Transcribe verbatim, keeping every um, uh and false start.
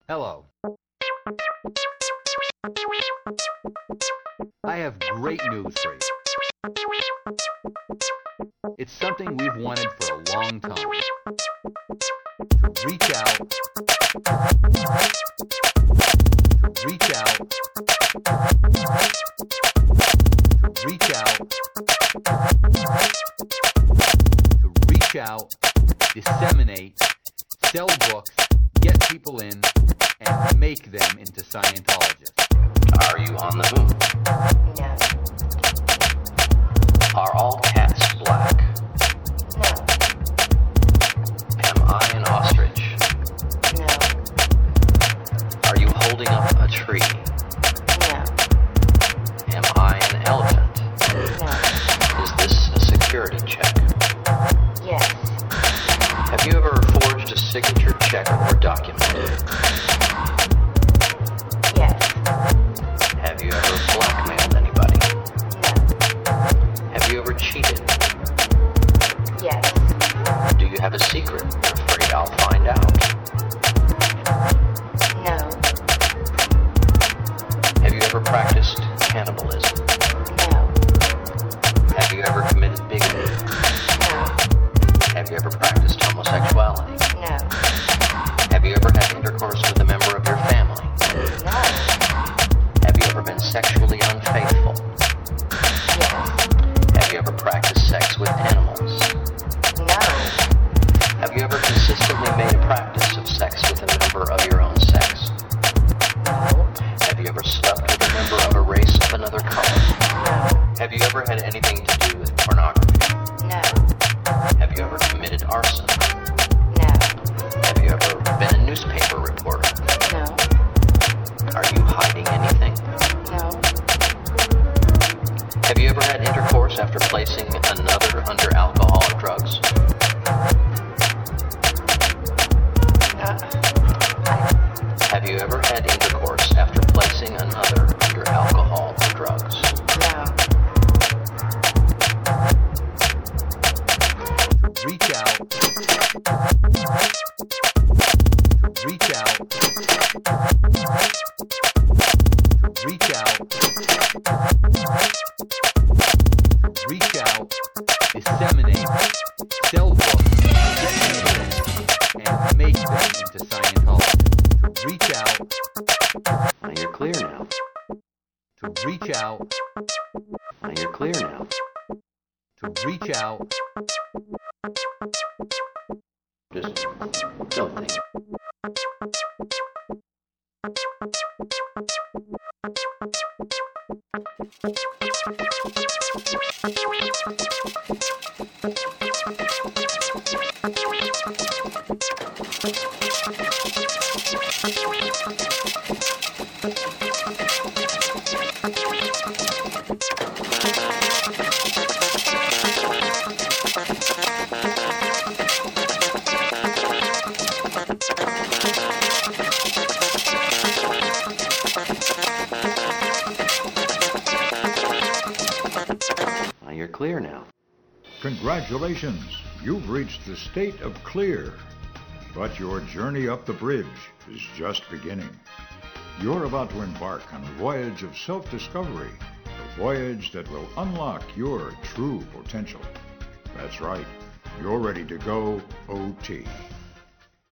Hello. I have great news for you. It's something we've wanted for a long time. To reach out. To reach out. To reach out. To reach out. Disseminate. Sell books. Get people in. And make them into Scientologists. Are you on the moon? No. Are all cats black? No. Am I an ostrich? No. Are you holding up a tree? No. Am I an elephant? No. Is this a security check? Yes. Have you ever forged a signature check or document? Yes. Have you ever blackmailed anybody? No. Have you ever cheated? Yes. Do you have a secret you're afraid I'll find out? No. Have you ever practiced cannibalism? No. Have you ever committed bigamy? No. Have you ever practiced homosexuality? No. Have you ever had intercourse with a member of your family? No. Have you ever been sexually unfaithful? Yes. Have you ever practiced sex with animals? No. Have you ever consistently made a practice of sex with a member of your own sex? No. Have you ever slept with a member of a race of another color? No. Have you ever had anything to do with pornography? No. Have you ever committed arson? No. Have you ever been a newspaper reporter? No. Are you hiding anything? No. Have you ever had intercourse after placing another under alcohol or drugs? Uh, Have you ever had intercourse after placing another under alcohol or drugs? no. Reach out. Reach out. Reach out. Reach out. Disseminate. Sell books. Get people in. And make them into Scientologists. To reach out. Now you're clear now. To reach out. Now you're clear now. To reach out. Just don't think. Now you're clear now. Congratulations, you've reached the state of clear. But your journey up the bridge is just beginning. You're about to embark on a voyage of self-discovery, a voyage that will unlock your true potential. That's right, you're ready to go O T.